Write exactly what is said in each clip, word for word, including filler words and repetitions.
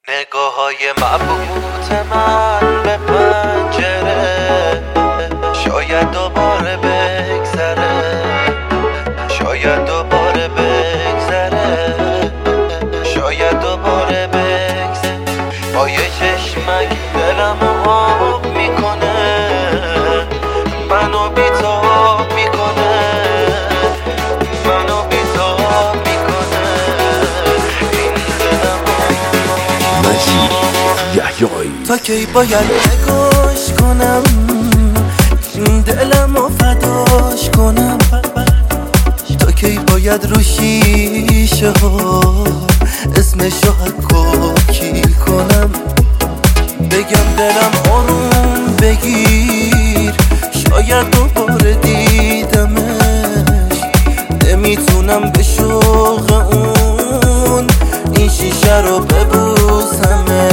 نگاه های مبهوت من به پنجره شاید دوباره بگذره، شاید دوباره بگذره، شاید دوباره بگذره. با یه چشمک دلمو آب میکنه، منو بی‌تاب میکنه، منو بی‌تاب میکنه. این دلمو مجید یحیایی تا کی باید نگاش کنم، این دلمو فداش کنم؟ تا کی باید رو شیشه ها اسمشو حکاکی کنم؟ بگم دلم آروم بگیر، شاید دوباره دیدمش. نمیتونم به شوق اون این شیشه رو ببوسمه.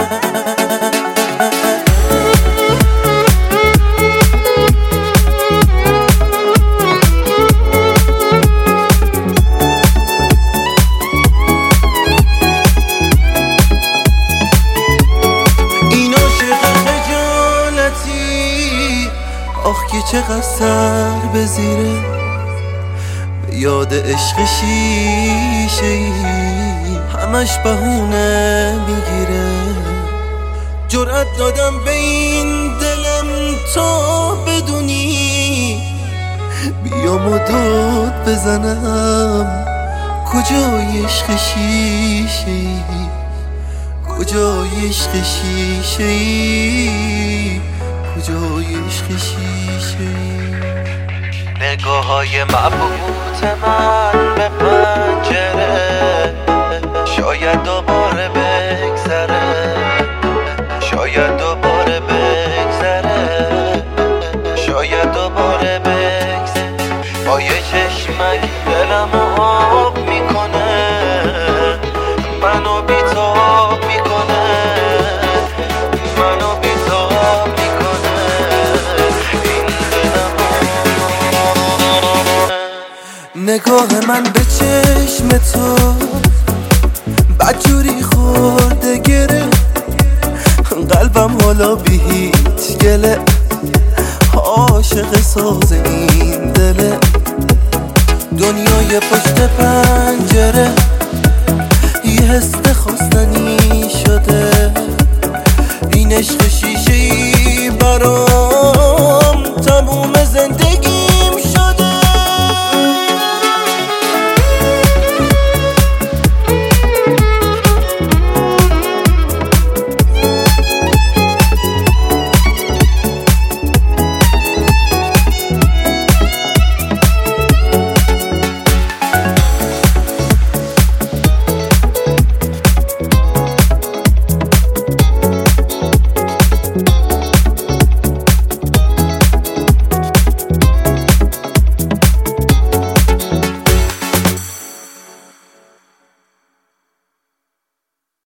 آخ که چقدر سر بزیره به یاد عشق شیشه ای، همش بهونه میگیره. جرأت دادم به این دلم تا بدونی، بیام و داد بزنم کجای عشق شیشه ای، کجای عشق شیشه ای، کجای عشق شیشه. نگاه های مبهوت من به پنجره شاید دوباره بگذره، شاید دوباره بگذره، شاید دوباره بگذره. با یه چشمک دلمو آب میکنه، منو بی‌تاب میکنه، منو بی‌تاب میکنه. نگاه من به چشم تو بدجوری خورده گره، قلبم حالا بی هیچ گله عاشق ساز این دله. دنیای پشت پنجره یه حس خواستنی شده، این عشق